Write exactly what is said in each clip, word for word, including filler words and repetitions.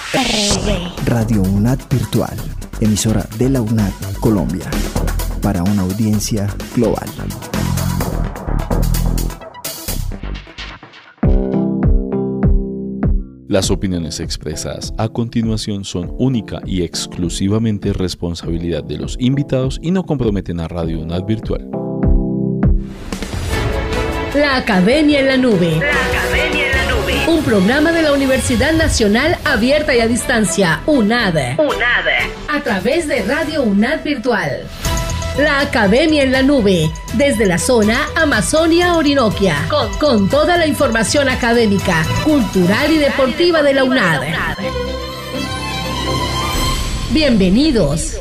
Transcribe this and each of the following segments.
Radio UNAD Virtual, emisora de la UNAD Colombia, para una audiencia global. Las opiniones expresadas a continuación son única y exclusivamente responsabilidad de los invitados y no comprometen a Radio UNAD Virtual. La Academia en la Nube. La Academia en la Nube. Un programa de la Universidad Nacional Abierta y a Distancia, UNAD. UNAD. A través de Radio UNAD Virtual. La Academia en la Nube, desde la zona Amazonia-Orinoquia, con, con toda la información académica, cultural y deportiva de la UNAD. Bienvenidos.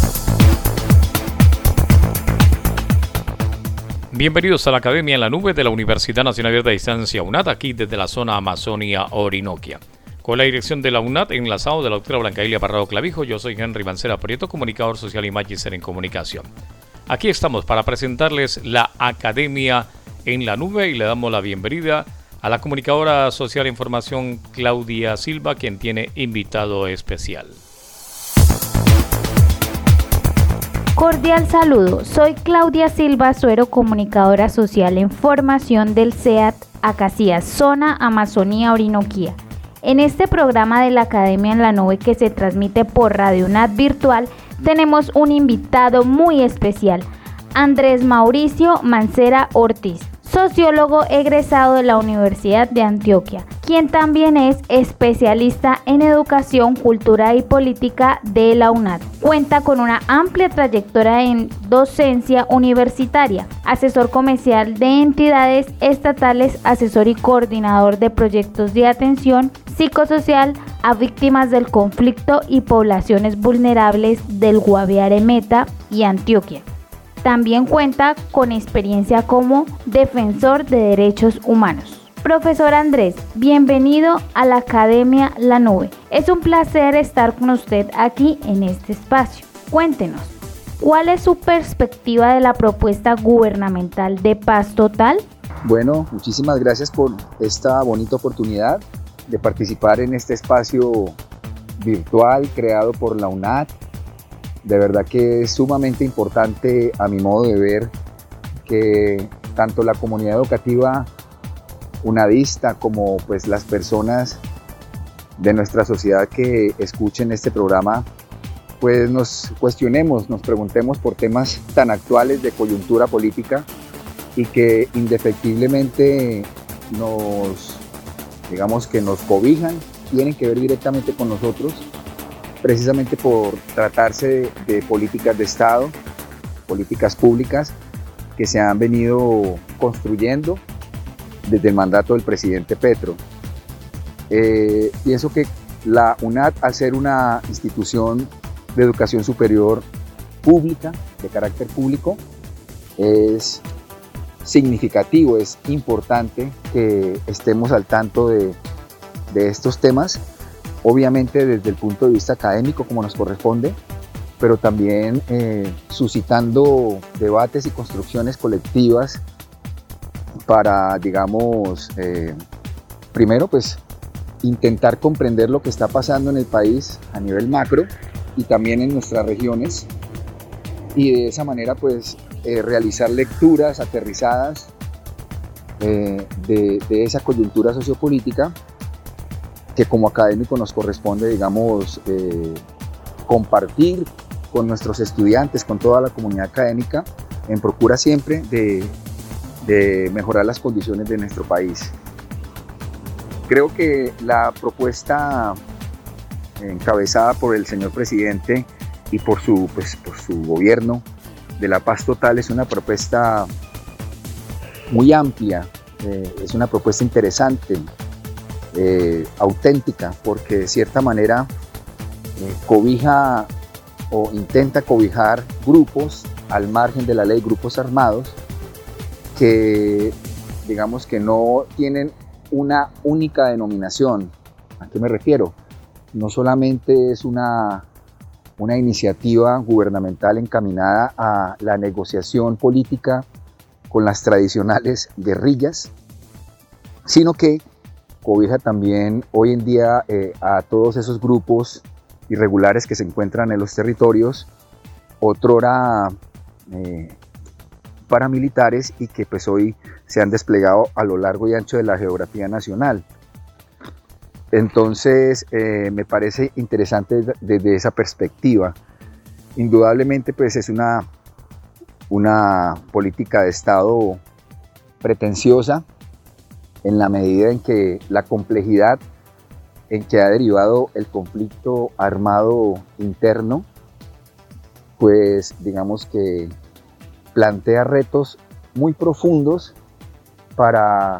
Bienvenidos a la Academia en la Nube de la Universidad Nacional Abierta a Distancia, UNAD, aquí desde la zona Amazonia-Orinoquia. Con la dirección de la UNAD, enlazado de la doctora Blanca Ilia Parrado Clavijo, yo soy Henry Mancera Prieto, comunicador social y magíster en comunicación. Aquí estamos para presentarles la Academia en la Nube y le damos la bienvenida a la comunicadora social e información Claudia Silva, quien tiene invitado especial. Cordial saludo, soy Claudia Silva Suero, comunicadora social en formación del C E A T Acacías, zona Amazonía Orinoquia. En este programa de la Academia en la Nube que se transmite por Radio UNAD Virtual, tenemos un invitado muy especial, Andrés Mauricio Mancera Ortiz, sociólogo egresado de la Universidad de Antioquia, quien también es especialista en educación, cultura y política de la UNAD. Cuenta con una amplia trayectoria en docencia universitaria, asesor comercial de entidades estatales, asesor y coordinador de proyectos de atención psicosocial a víctimas del conflicto y poblaciones vulnerables del Guaviare, Meta y Antioquia. También cuenta con experiencia como defensor de derechos humanos. Profesor Andrés, bienvenido a la Academia La Nube. Es un placer estar con usted aquí en este espacio. Cuéntenos, ¿cuál es su perspectiva de la propuesta gubernamental de paz total? Bueno, muchísimas gracias por esta bonita oportunidad de participar en este espacio virtual creado por la UNAD. De verdad que es sumamente importante, a mi modo de ver, que tanto la comunidad educativa unadista como pues las personas de nuestra sociedad que escuchen este programa, pues nos cuestionemos, nos preguntemos por temas tan actuales de coyuntura política y que indefectiblemente nos, digamos que nos cobijan, tienen que ver directamente con nosotros, precisamente por tratarse de, de políticas de Estado, políticas públicas que se han venido construyendo desde el mandato del presidente Petro. Eh, pienso que la UNAD, al ser una institución de educación superior pública, de carácter público, es significativo, es importante que estemos al tanto de, de estos temas, obviamente desde el punto de vista académico como nos corresponde, pero también eh, suscitando debates y construcciones colectivas para, digamos, eh, primero pues intentar comprender lo que está pasando en el país a nivel macro y también en nuestras regiones, y de esa manera pues eh, realizar lecturas aterrizadas eh, de, de esa coyuntura sociopolítica que como académico nos corresponde, digamos, eh, compartir con nuestros estudiantes, con toda la comunidad académica, en procura siempre de, de mejorar las condiciones de nuestro país. Creo que la propuesta encabezada por el señor presidente y por su, pues, por su gobierno de la paz total es una propuesta muy amplia, eh, es una propuesta interesante, eh, auténtica, porque de cierta manera eh, cobija o intenta cobijar grupos al margen de la ley, grupos armados que digamos que no tienen una única denominación. ¿A qué me refiero? No solamente es una, una iniciativa gubernamental encaminada a la negociación política con las tradicionales guerrillas, sino que cobija también hoy en día eh, a todos esos grupos irregulares que se encuentran en los territorios, otrora eh, paramilitares, y que pues hoy se han desplegado a lo largo y ancho de la geografía nacional. Entonces eh, me parece interesante desde esa perspectiva. Indudablemente pues es una, una política de Estado pretenciosa, en la medida en que la complejidad en que ha derivado el conflicto armado interno, pues digamos que plantea retos muy profundos para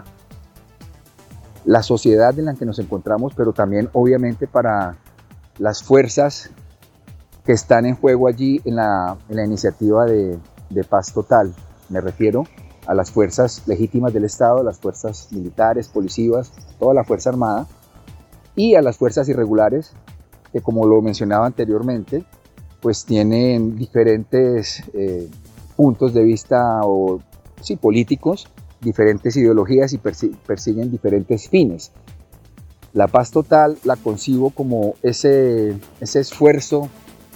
la sociedad en la que nos encontramos, pero también obviamente para las fuerzas que están en juego allí en la, en la iniciativa de, de paz total. Me refiero a las fuerzas legítimas del Estado, las fuerzas militares, policías, toda la Fuerza Armada, y a las fuerzas irregulares, que como lo mencionaba anteriormente, pues tienen diferentes eh, puntos de vista o, sí, políticos, diferentes ideologías y persi- persiguen diferentes fines. La paz total la concibo como ese, ese esfuerzo,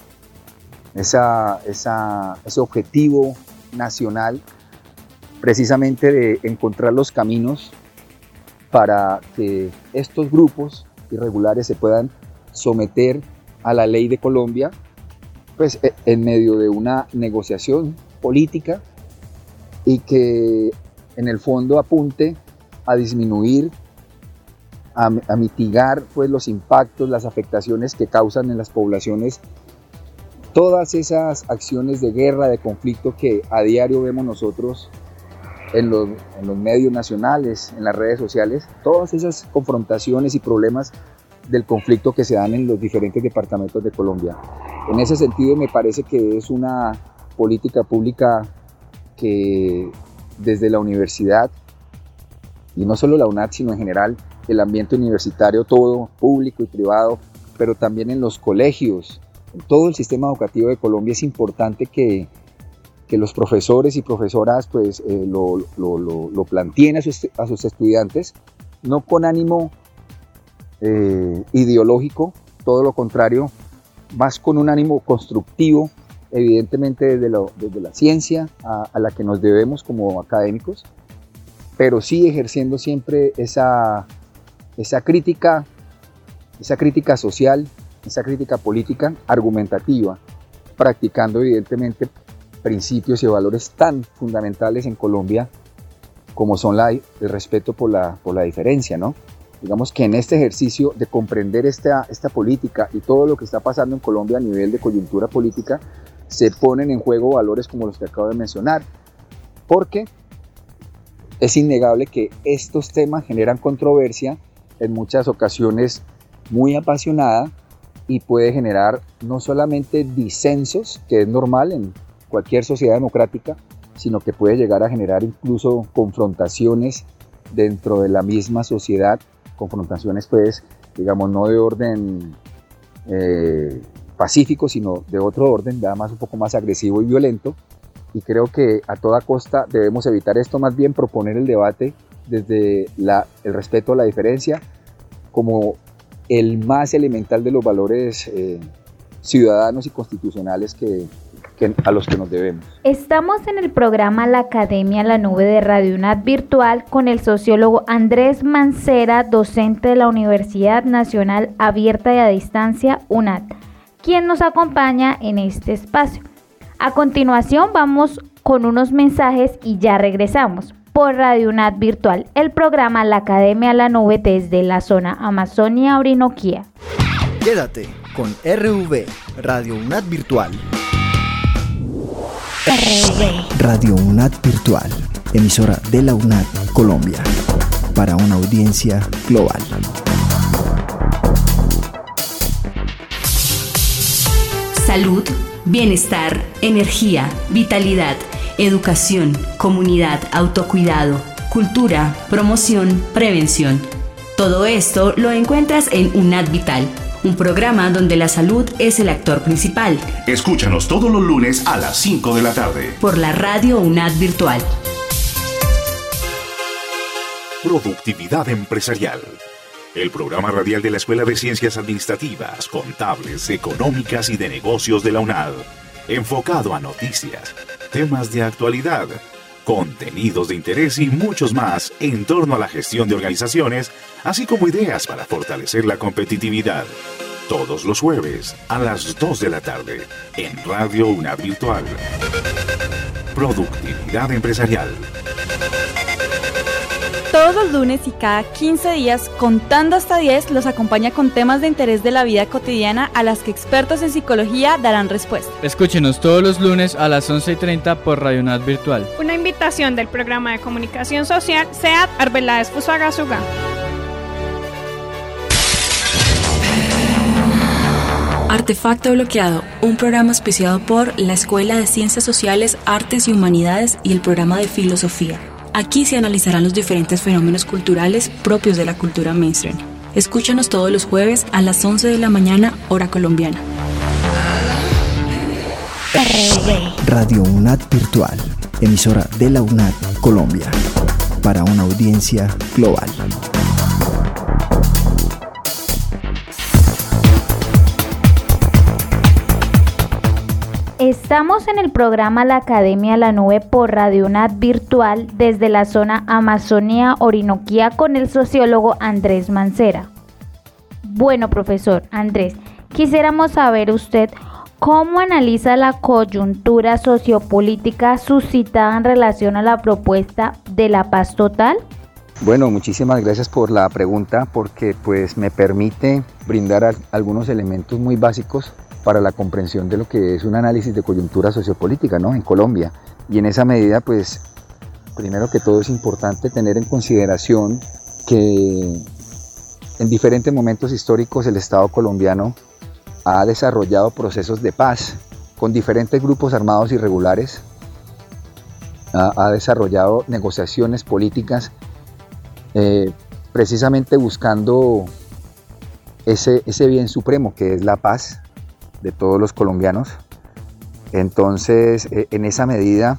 esa, esa, ese objetivo nacional, precisamente de encontrar los caminos para que estos grupos irregulares se puedan someter a la ley de Colombia, pues en medio de una negociación política, y que en el fondo apunte a disminuir, a, a mitigar pues los impactos, las afectaciones que causan en las poblaciones todas esas acciones de guerra, de conflicto que a diario vemos nosotros en los, en los medios nacionales, en las redes sociales, todas esas confrontaciones y problemas del conflicto que se dan en los diferentes departamentos de Colombia. En ese sentido me parece que es una política pública que desde la universidad, y no solo la UNAD, sino en general el ambiente universitario todo, público y privado, pero también en los colegios, en todo el sistema educativo de Colombia, es importante que que los profesores y profesoras pues, eh, lo, lo, lo, lo planteen a sus, a sus estudiantes, no con ánimo eh, ideológico, todo lo contrario, más con un ánimo constructivo, evidentemente desde, lo, desde la ciencia a, a la que nos debemos como académicos, pero sí ejerciendo siempre esa, esa crítica, esa crítica social, esa crítica política argumentativa, practicando evidentemente principios y valores tan fundamentales en Colombia como son la, el respeto por la, por la diferencia, ¿no? Digamos que en este ejercicio de comprender esta, esta política y todo lo que está pasando en Colombia a nivel de coyuntura política, se ponen en juego valores como los que acabo de mencionar, porque es innegable que estos temas generan controversia, en muchas ocasiones muy apasionada, y puede generar no solamente disensos, que es normal en cualquier sociedad democrática, sino que puede llegar a generar incluso confrontaciones dentro de la misma sociedad, confrontaciones pues, digamos, no de orden eh, pacífico, sino de otro orden, ya más un poco más agresivo y violento, y creo que a toda costa debemos evitar esto, más bien proponer el debate desde la, el respeto a la diferencia como el más elemental de los valores eh, ciudadanos y constitucionales que a los que nos debemos. Estamos en el programa La Academia en la Nube de Radio UNAD Virtual con el sociólogo Andrés Mancera, docente de la Universidad Nacional Abierta y a Distancia UNAD, quien nos acompaña en este espacio. A continuación vamos con unos mensajes y ya regresamos por Radio UNAD Virtual, el programa La Academia en la Nube desde la zona Amazonia Orinoquía. Quédate con R V, Radio UNAD Virtual. R V. Radio UNAD Virtual, emisora de la UNAD Colombia, para una audiencia global. Salud, bienestar, energía, vitalidad, educación, comunidad, autocuidado, cultura, promoción, prevención. Todo esto lo encuentras en UNAD Vital, un programa donde la salud es el actor principal. Escúchanos todos los lunes a las cinco de la tarde. Por la Radio UNAD Virtual. Productividad empresarial. el programa radial de la Escuela de Ciencias Administrativas, Contables, Económicas y de Negocios de la UNAD, enfocado a noticias, temas de actualidad, contenidos de interés y muchos más en torno a la gestión de organizaciones, así como ideas para fortalecer la competitividad. Todos los jueves a las dos de la tarde en Radio UNAD Virtual. Productividad empresarial. Todos los lunes y cada quince días, contando hasta diez, los acompaña con temas de interés de la vida cotidiana a las que expertos en psicología darán respuesta. Escúchenos todos los lunes a las once y treinta por Radio UNAD Virtual. Una invitación del programa de comunicación social SEAT Arbeláez Fusagasugá. Artefacto Bloqueado, un programa auspiciado por la Escuela de Ciencias Sociales, Artes y Humanidades y el programa de Filosofía. Aquí se analizarán los diferentes fenómenos culturales propios de la cultura mainstream. Escúchanos todos los jueves a las once de la mañana, hora colombiana. Radio UNAD Virtual, emisora de la UNAD Colombia, para una audiencia global. Estamos en el programa La Academia en la Nube por Radio UNAD Virtual desde la zona Amazonía Orinoquía con el sociólogo Andrés Mancera. Bueno, profesor Andrés, quisiéramos saber usted cómo analiza la coyuntura sociopolítica suscitada en relación a la propuesta de la paz total. Bueno, muchísimas gracias por la pregunta porque pues me permite brindar a, algunos elementos muy básicos para la comprensión de lo que es un análisis de coyuntura sociopolítica, ¿no?, en Colombia. Y en esa medida, pues, primero que todo es importante tener en consideración que en diferentes momentos históricos el Estado colombiano ha desarrollado procesos de paz con diferentes grupos armados irregulares, ha, ha desarrollado negociaciones políticas eh, precisamente buscando ese, ese bien supremo que es la paz de todos los colombianos. Entonces, en esa medida,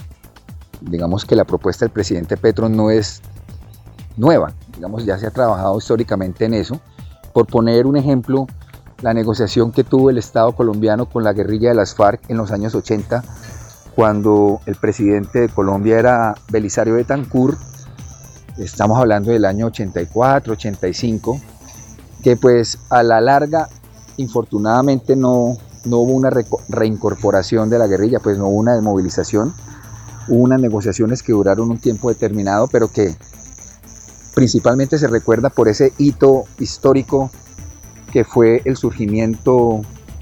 digamos que la propuesta del presidente Petro no es nueva, digamos, ya se ha trabajado históricamente en eso. Por poner un ejemplo, la negociación que tuvo el Estado colombiano con la guerrilla de las FARC en los años ochenta, cuando el presidente de Colombia era Belisario Betancur, estamos hablando del año ochenta y cuatro, ochenta y cinco, que pues a la larga infortunadamente no, no hubo una re- reincorporación de la guerrilla, pues no hubo una desmovilización, hubo unas negociaciones que duraron un tiempo determinado, pero que principalmente se recuerda por ese hito histórico que fue el surgimiento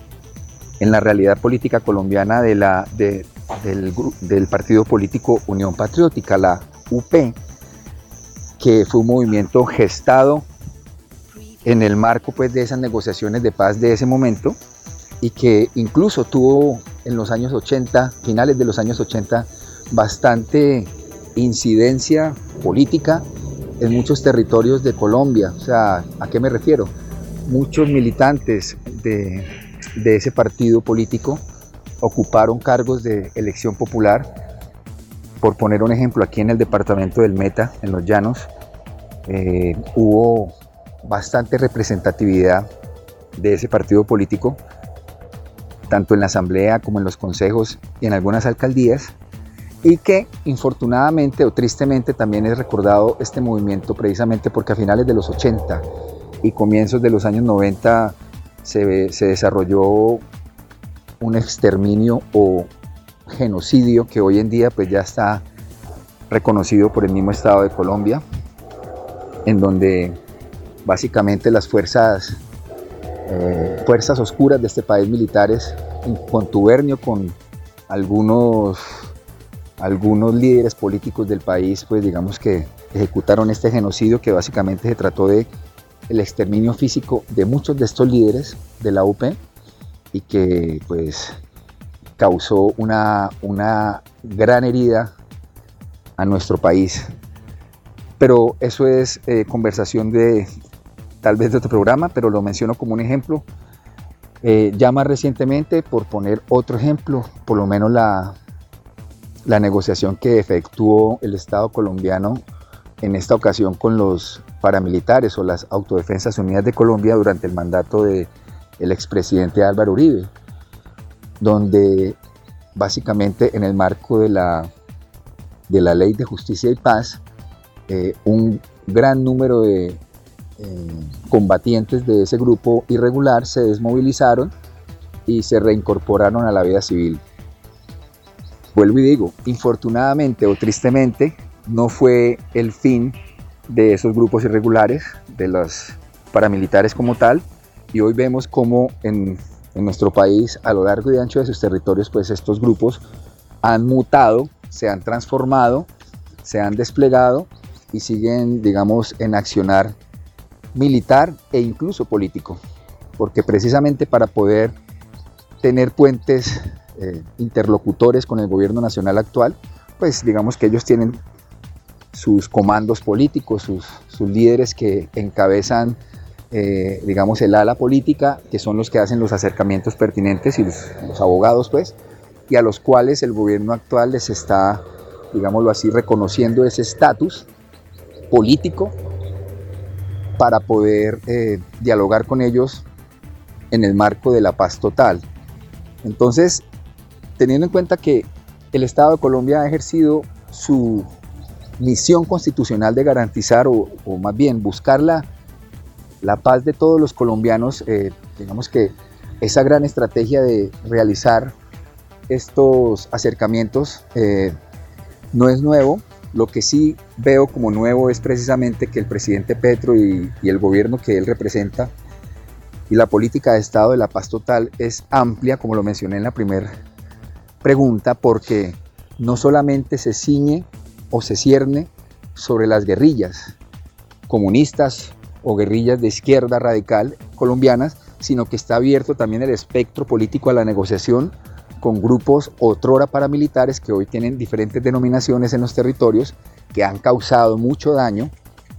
en la realidad política colombiana de la, de, del, del partido político Unión Patriótica, la U P, que fue un movimiento gestado en el marco pues, de esas negociaciones de paz de ese momento y que incluso tuvo en los años ochenta, finales de los años ochenta, bastante incidencia política en muchos territorios de Colombia. O sea, ¿a qué me refiero? Muchos militantes de, de ese partido político ocuparon cargos de elección popular. Por poner un ejemplo, aquí en el departamento del Meta, en Los Llanos, eh, hubo bastante representatividad de ese partido político, tanto en la asamblea como en los consejos y en algunas alcaldías, y que infortunadamente o tristemente también es recordado este movimiento precisamente porque a finales de los ochenta y comienzos de los años noventa se, se desarrolló un exterminio o genocidio que hoy en día pues ya está reconocido por el mismo Estado de Colombia, en donde básicamente las fuerzas, eh, fuerzas oscuras de este país, militares, en contubernio con algunos, algunos líderes políticos del país, pues digamos que ejecutaron este genocidio que básicamente se trató de el exterminio físico de muchos de estos líderes de la U P y que pues causó una, una gran herida a nuestro país. Pero eso es eh, conversación de tal vez de otro programa, pero lo menciono como un ejemplo. Eh, ya más recientemente, por poner otro ejemplo, por lo menos la, la negociación que efectuó el Estado colombiano en esta ocasión con los paramilitares o las Autodefensas Unidas de Colombia durante el mandato del expresidente Álvaro Uribe, donde básicamente en el marco de la, de la Ley de Justicia y Paz, eh, un gran número de eh, combatientes de ese grupo irregular se desmovilizaron y se reincorporaron a la vida civil. Vuelvo y digo, infortunadamente o tristemente, no fue el fin de esos grupos irregulares, de los paramilitares como tal, y hoy vemos cómo en, en nuestro país, a lo largo y ancho de sus territorios, pues estos grupos han mutado, se han transformado, se han desplegado y siguen, digamos, en accionar militar e incluso político, porque precisamente para poder tener puentes eh, interlocutores con el gobierno nacional actual, pues digamos que ellos tienen sus comandos políticos, sus, sus líderes que encabezan, eh, digamos, el ala política, que son los que hacen los acercamientos pertinentes y los, los abogados, pues, y a los cuales el gobierno actual les está, digámoslo así, reconociendo ese estatus político para poder eh, dialogar con ellos en el marco de la paz total. Entonces, teniendo en cuenta que el Estado de Colombia ha ejercido su misión constitucional de garantizar o, o más bien buscar la, la paz de todos los colombianos, eh, digamos que esa gran estrategia de realizar estos acercamientos eh, no es nuevo. Lo que sí veo como nuevo es precisamente que el presidente Petro y, y el gobierno que él representa y la política de Estado de la paz total es amplia, como lo mencioné en la primera pregunta, porque no solamente se ciñe o se cierne sobre las guerrillas comunistas o guerrillas de izquierda radical colombianas, sino que está abierto también el espectro político a la negociación con grupos otrora paramilitares que hoy tienen diferentes denominaciones en los territorios, que han causado mucho daño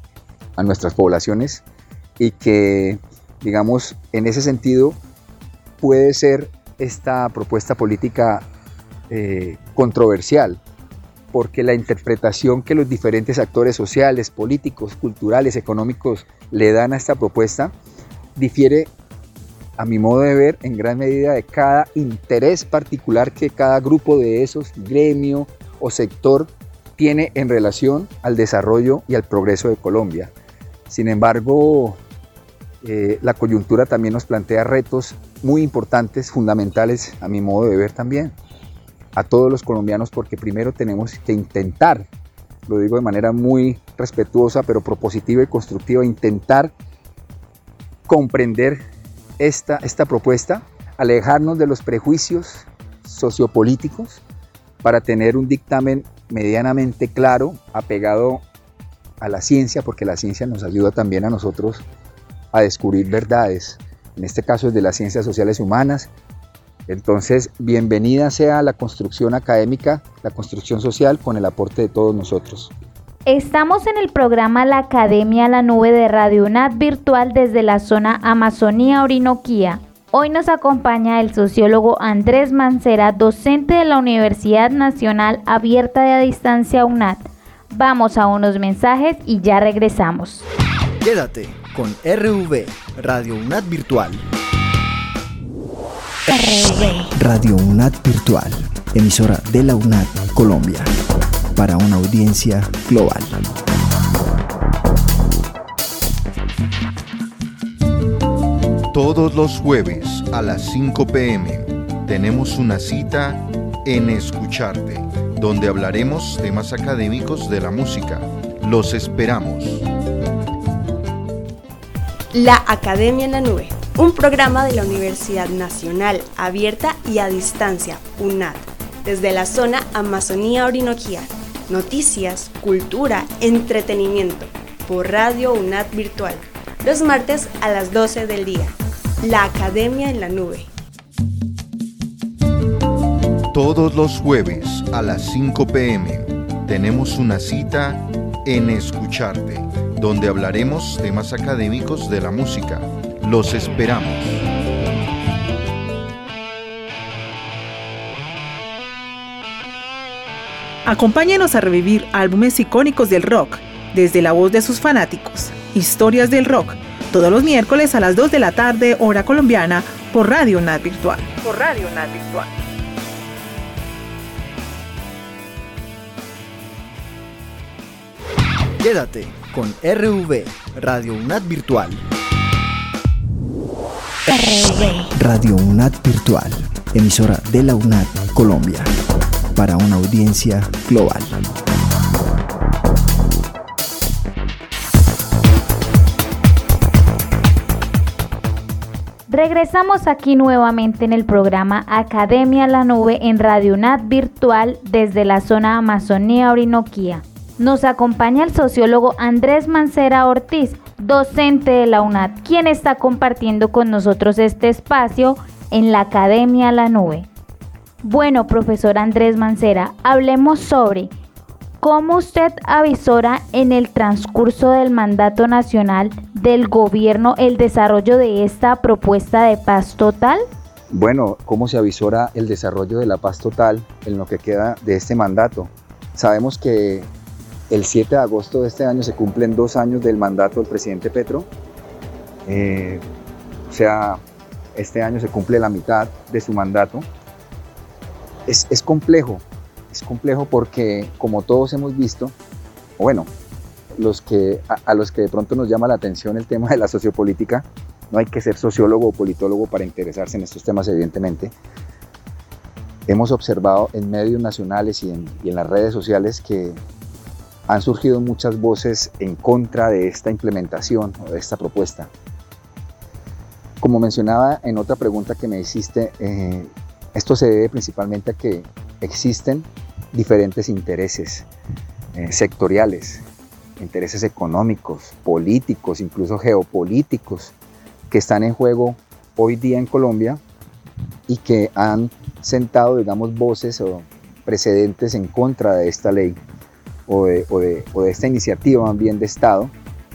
a nuestras poblaciones y que, digamos, en ese sentido puede ser esta propuesta política eh, controversial, porque la interpretación que los diferentes actores sociales, políticos, culturales, económicos le dan a esta propuesta difiere, a mi modo de ver, en gran medida de cada interés particular que cada grupo de esos, gremio o sector, tiene en relación al desarrollo y al progreso de Colombia. Sin embargo, eh, la coyuntura también nos plantea retos muy importantes, fundamentales, a mi modo de ver también, a todos los colombianos, porque primero tenemos que intentar, lo digo de manera muy respetuosa, pero propositiva y constructiva, intentar comprender esta, esta propuesta, alejarnos de los prejuicios sociopolíticos para tener un dictamen medianamente claro, apegado a la ciencia, porque la ciencia nos ayuda también a nosotros a descubrir verdades, en este caso es de las ciencias sociales y humanas. Entonces, bienvenida sea la construcción académica, la construcción social, con el aporte de todos nosotros. Estamos en el programa La Academia en la Nube de Radio UNAT virtual desde la zona Amazonía Orinoquía. Hoy nos acompaña el sociólogo Andrés Mancera, docente de la Universidad Nacional Abierta de a Distancia UNAT. Vamos a unos mensajes y ya regresamos. Quédate con R V, Radio UNAT Virtual. R V. Radio UNAT Virtual, emisora de la UNAT Colombia, para una audiencia global. Todos los jueves a las cinco pe eme tenemos una cita en Escucharte, donde hablaremos temas académicos de la música. Los esperamos. La Academia en la Nube, un programa de la Universidad Nacional Abierta y a Distancia, UNAT, desde la zona Amazonía Orinoquía. Noticias, cultura, entretenimiento, por Radio UNAT Virtual, los martes a las doce del día. La Academia en la Nube. Todos los jueves a las cinco pe eme tenemos una cita en Escucharte, donde hablaremos temas académicos de la música. Los esperamos. Acompáñenos a revivir álbumes icónicos del rock, desde la voz de sus fanáticos. Historias del Rock, todos los miércoles a las dos de la tarde, hora colombiana, por Radio UNAD Virtual. Por Radio UNAD Virtual. Quédate con R V, Radio UNAD Virtual. R V. Radio UNAD Virtual, emisora de la UNAD Colombia, para una audiencia global. Regresamos aquí nuevamente en el programa Academia en la Nube en Radio UNAD Virtual desde la zona Amazonía Orinoquía. Nos acompaña el sociólogo Andrés Mancera Ortiz, docente de la UNAD, quien está compartiendo con nosotros este espacio en la Academia en la Nube. Bueno, profesor Andrés Mancera, hablemos sobre cómo usted avisora en el transcurso del mandato nacional del gobierno el desarrollo de esta propuesta de paz total. Bueno, ¿cómo se avisora el desarrollo de la paz total en lo que queda de este mandato? Sabemos que el siete de agosto de este año se cumplen dos años del mandato del presidente Petro. Eh, o sea, este año se cumple la mitad de su mandato. Es, es complejo, es complejo porque, como todos hemos visto, o bueno, los que, a, a los que de pronto nos llama la atención el tema de la sociopolítica, no hay que ser sociólogo o politólogo para interesarse en estos temas, evidentemente. Hemos observado en medios nacionales y en, y en las redes sociales que han surgido muchas voces en contra de esta implementación o de esta propuesta. Como mencionaba en otra pregunta que me hiciste, eh, esto se debe principalmente a que existen diferentes intereses eh, sectoriales, intereses económicos, políticos, incluso geopolíticos, que están en juego hoy día en Colombia y que han sentado, digamos, voces o precedentes en contra de esta ley o de, o de, o de esta iniciativa más bien de Estado,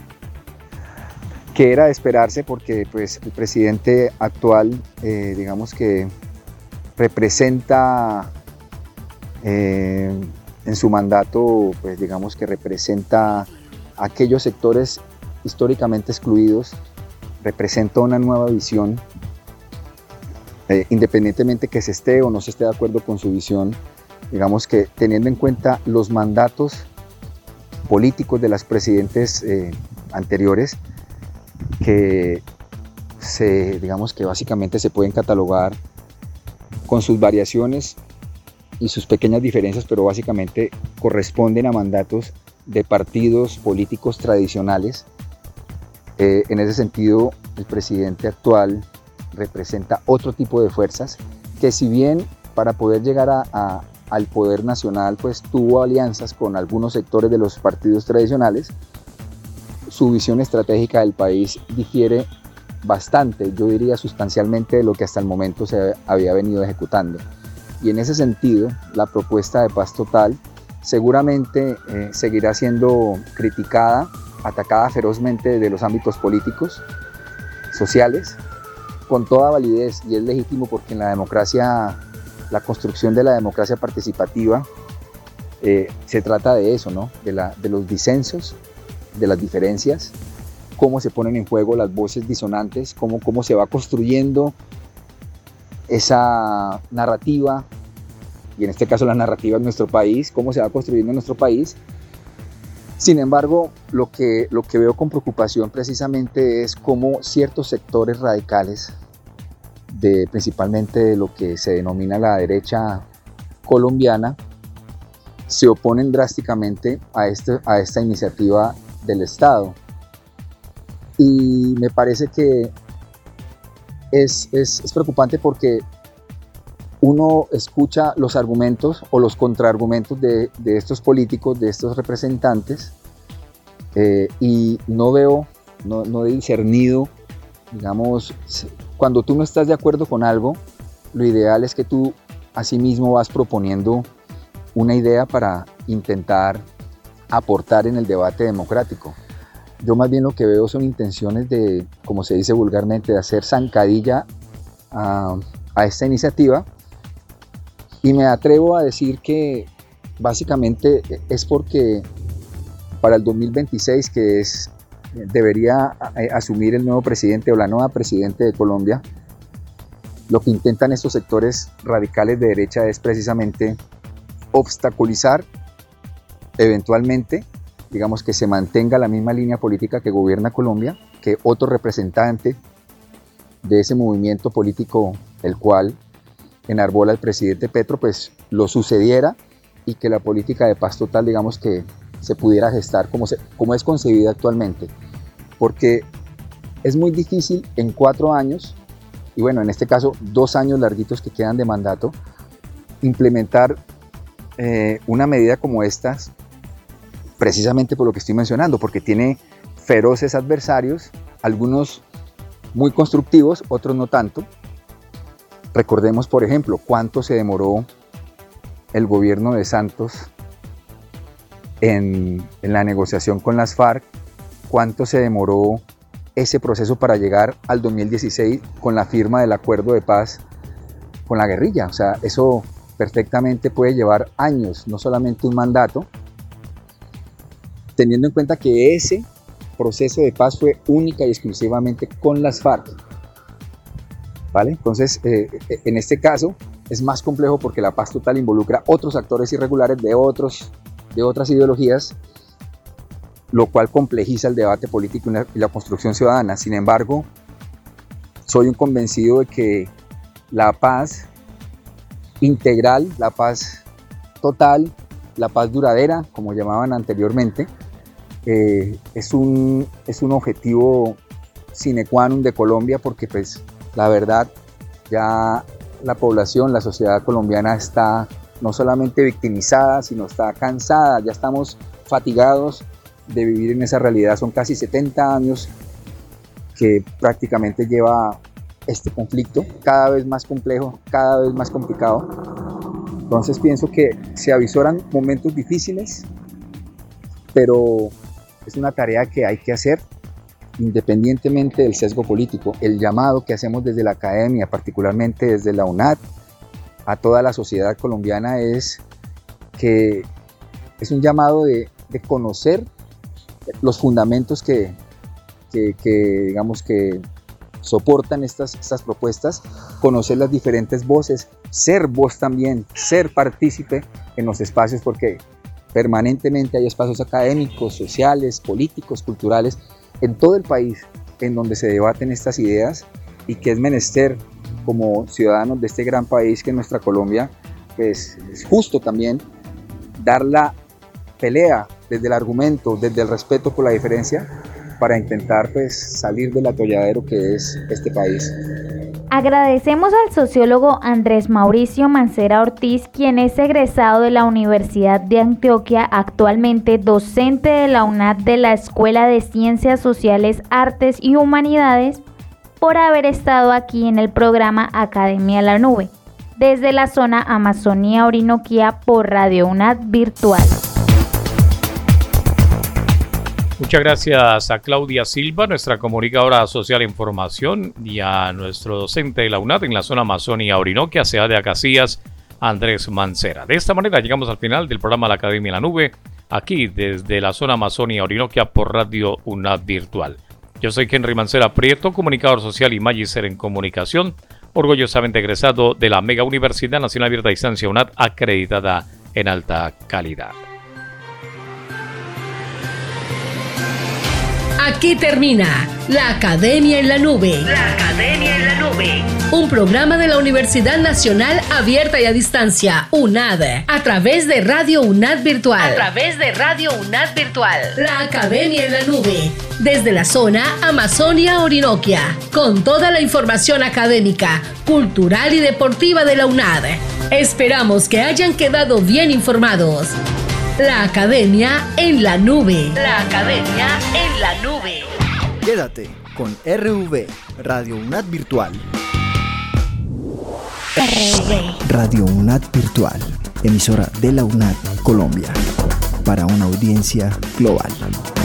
que era de esperarse porque pues, el presidente actual, eh, digamos que representa eh, en su mandato, pues digamos que representa aquellos sectores históricamente excluidos, representa una nueva visión, eh, independientemente que se esté o no se esté de acuerdo con su visión, digamos que teniendo en cuenta los mandatos políticos de las presidentes eh, anteriores, que se, digamos que básicamente se pueden catalogar con sus variaciones y sus pequeñas diferencias, pero básicamente corresponden a mandatos de partidos políticos tradicionales. Eh, en ese sentido, el presidente actual representa otro tipo de fuerzas que, si bien para poder llegar a, a, al poder nacional pues tuvo alianzas con algunos sectores de los partidos tradicionales, su visión estratégica del país difiere bastante, yo diría sustancialmente, de lo que hasta el momento se había venido ejecutando. Y en ese sentido, la propuesta de paz total seguramente eh, seguirá siendo criticada, atacada ferozmente desde los ámbitos políticos, sociales, con toda validez, y es legítimo porque en la democracia, la construcción de la democracia participativa, eh, se trata de eso, ¿no? De, la, de los disensos, de las diferencias, cómo se ponen en juego las voces disonantes, cómo, cómo se va construyendo esa narrativa, y en este caso la narrativa en nuestro país, cómo se va construyendo en nuestro país. Sin embargo, lo que, lo que veo con preocupación precisamente es cómo ciertos sectores radicales, de, principalmente de lo que se denomina la derecha colombiana, se oponen drásticamente a, este, a esta iniciativa del Estado. Y me parece que es, es, es preocupante porque uno escucha los argumentos o los contraargumentos de, de estos políticos, de estos representantes, eh, y no veo, no, no he discernido, digamos, cuando tú no estás de acuerdo con algo, lo ideal es que tú asimismo vas proponiendo una idea para intentar aportar en el debate democrático. Yo más bien lo que veo son intenciones de, como se dice vulgarmente, de hacer zancadilla a, a esta iniciativa, y me atrevo a decir que básicamente es porque para el dos mil veintiséis, que es debería eh, asumir el nuevo presidente o la nueva presidente de Colombia, lo que intentan estos sectores radicales de derecha es precisamente obstaculizar eventualmente, digamos, que se mantenga la misma línea política que gobierna Colombia, que otro representante de ese movimiento político, el cual enarbola el presidente Petro, pues lo sucediera y que la política de paz total, digamos, que se pudiera gestar como, se, como es concebida actualmente. Porque es muy difícil en cuatro años, y bueno, en este caso dos años larguitos que quedan de mandato, implementar eh, una medida como estas, precisamente por lo que estoy mencionando, porque tiene feroces adversarios, algunos muy constructivos, otros no tanto. Recordemos, por ejemplo, cuánto se demoró el gobierno de Santos en, en la negociación con las FARC, cuánto se demoró ese proceso para llegar al dos mil dieciséis con la firma del acuerdo de paz con la guerrilla. O sea, eso perfectamente puede llevar años, no solamente un mandato, teniendo en cuenta que ese proceso de paz fue única y exclusivamente con las FARC. ¿Vale? Entonces, eh, en este caso es más complejo porque la paz total involucra otros actores irregulares de, otros, de otras ideologías, lo cual complejiza el debate político y la, y la construcción ciudadana. Sin embargo, soy un convencido de que la paz integral, la paz total, la paz duradera, como llamaban anteriormente, eh, es, un, es un objetivo sine qua non de Colombia, porque pues la verdad ya la población, la sociedad colombiana está no solamente victimizada, sino está cansada, ya estamos fatigados de vivir en esa realidad. Son casi setenta años que prácticamente lleva este conflicto, cada vez más complejo, cada vez más complicado. Entonces pienso que se avisoran momentos difíciles, pero es una tarea que hay que hacer independientemente del sesgo político. El llamado que hacemos desde la academia, particularmente desde la UNAT, a toda la sociedad colombiana es que es un llamado de, de conocer los fundamentos que, que, que digamos que soportan estas, estas propuestas, conocer las diferentes voces, ser voz también, ser partícipe en los espacios, porque permanentemente hay espacios académicos, sociales, políticos, culturales, en todo el país, en donde se debaten estas ideas, y que es menester, como ciudadanos de este gran país que es nuestra Colombia, pues es justo también dar la pelea desde el argumento, desde el respeto por la diferencia, para intentar pues salir del atolladero que es este país. Agradecemos al sociólogo Andrés Mauricio Mancera Ortiz, quien es egresado de la Universidad de Antioquia, actualmente docente de la UNAT de la Escuela de Ciencias Sociales, Artes y Humanidades, por haber estado aquí en el programa Academia en la Nube, desde la zona Amazonía Orinoquía por Radio UNAT Virtual. Muchas gracias a Claudia Silva, nuestra comunicadora social en formación, y a nuestro docente de la UNAT en la zona Amazonía Orinoquia, SEAD de Acacías, Andrés Mancera. De esta manera llegamos al final del programa La Academia en la Nube, aquí desde la zona Amazonía Orinoquia por Radio UNAT Virtual. Yo soy Henry Mancera Prieto, comunicador social y magíster en comunicación, orgullosamente egresado de la Mega Universidad Nacional Abierta a Distancia UNAT, acreditada en alta calidad. Aquí termina La Academia en la Nube. La Academia en la Nube. Un programa de la Universidad Nacional Abierta y a Distancia, UNAD, a través de Radio UNAD Virtual. A través de Radio UNAD Virtual. La Academia en la Nube, desde la zona Amazonía Orinoquia, con toda la información académica, cultural y deportiva de la UNAD. Esperamos que hayan quedado bien informados. La Academia en la Nube. La Academia en la Nube. Quédate con R V, Radio UNAD Virtual. R V. Radio UNAD Virtual, emisora de la UNAD Colombia, para una audiencia global.